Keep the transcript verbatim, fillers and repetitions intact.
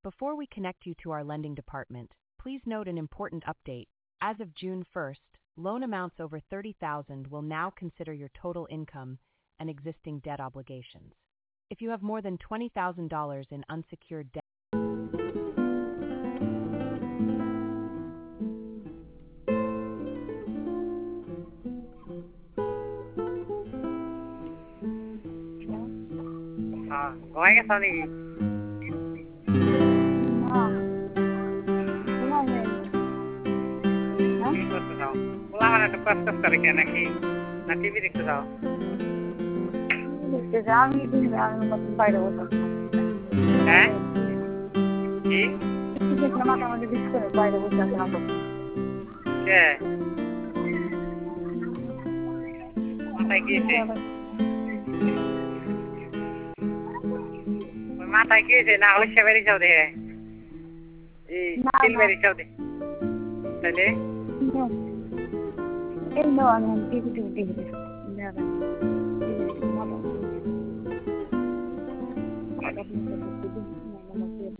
Before we connect you to our lending department, please note an important update. As of June first, loan amounts over thirty thousand dollars will now consider your total income and existing debt obligations. If you have more than twenty thousand dollars in unsecured debt, À, gói cái sao đi? Ah, gimana? Hah? Ini kau tahu. Pulang ada pas pas kali kan lagi. Nanti भी देखते जाओ. देखते जाएंगे भी जाएंगे मतलब বাইরে বসে हैं? जी? কিছু দেখলাম আমাদের বিস্কুট বাইরে বসে আছে না क्या? माता की से? माता की से ना हो शेवरी जाओ दे. जी, सिल्वरी जाओ दे. चले? No. Él no, no, no, no, no, no, no, no, no.